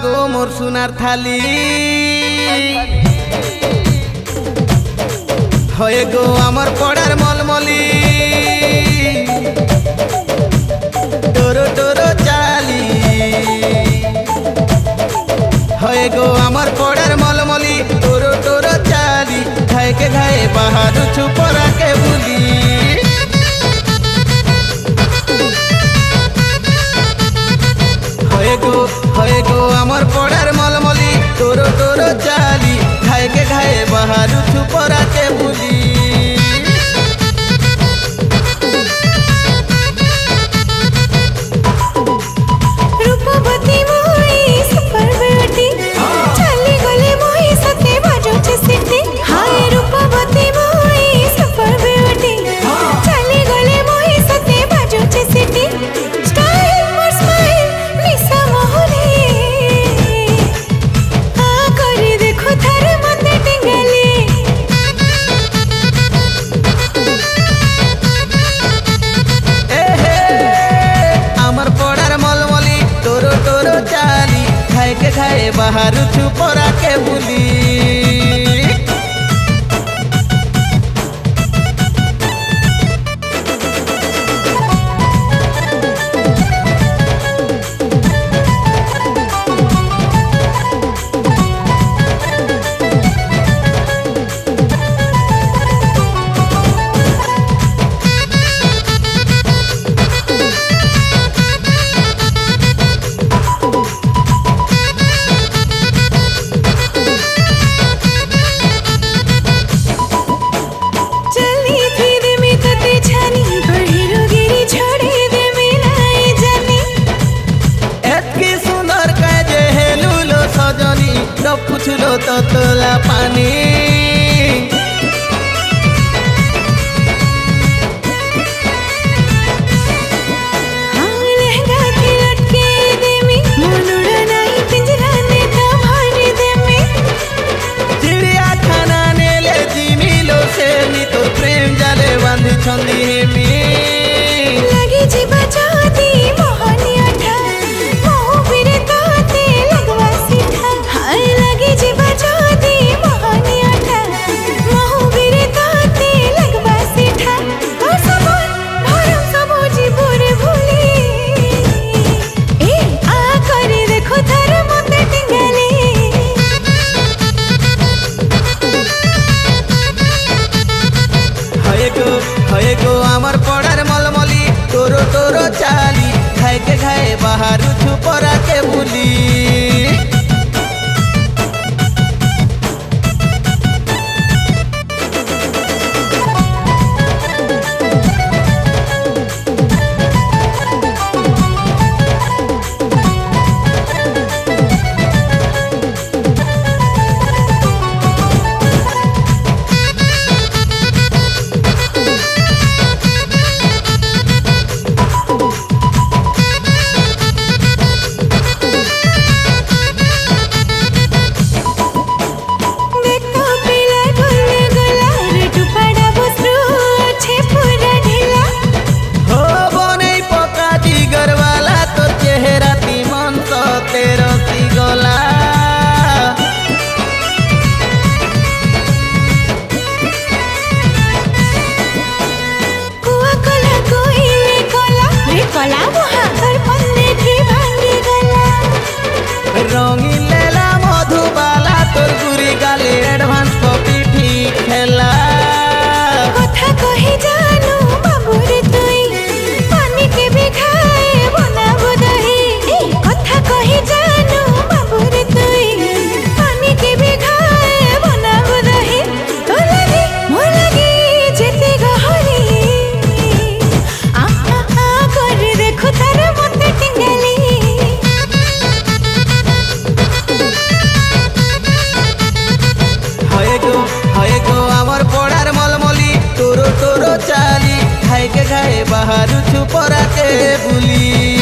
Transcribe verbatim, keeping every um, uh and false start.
গো মোর সোনার থালি হয়ে গো আমার পড়ার মলমলি টোরো টোরো চালি হয়ে গো আমার পড়ার মলমলি টোরো টোরো চালি ঘায়কে ঘায়ে বাহারু ছুপরাকে বুলি হয়ে গো হয়ে গো আমার পড়ার মলমলি টোরো টোরো চালি ঘায়কে ঘায়ে বাহারু ছুপরাকে বুলি ঘায়ে বাহারু ছুপরাকে বুলি পুছলো তো তোলা পানি চিড়িয়াখানা নেলে জিমিলো সে নি তোর প্রেম জালে বাঁধি ছন্দি হেমি লাগি জিবা চাঁদি মোহনিয়া ঠা মোহ বিরে তাতে লাগবা সিঠা হায় লাগি জিবা চাঁদি মোহনিয়া ঠা মোহ বিরে তাতে লাগবা সিঠা তোর সবন ভরম সব জীবরে ভুলি এ আ করে দেখো তার মতে টিঙ্গালি হয়ে গো হয়ে গো আমার পড়ার মলমলি টোরো টোরো চালি ঘায়কে ঘায়ে বাহারু ছুপরাকে বুলি রঙিন লেলা মধুবালা তোর গুরি গালে অ্যাডভান্স কপি ঠিক খেলা কথা কহি জানু বাবুরে তুই পানিকে বিখায়ে বনাবো দহি এই কথা কহি জানু বাবুরে তুই পানিকে বিখায়ে বনাবো দহি তো লাগি মো লাগি যেতে গহরি আ আ আ করে দেখো তার মতে টিঙ্গালি হয়ে গো হয়ে গো আমার পড়ার মলমলি টোরো টোরো চালি ঘায়কে ঘায়ে বাহারু ছুপরাকে বুলি।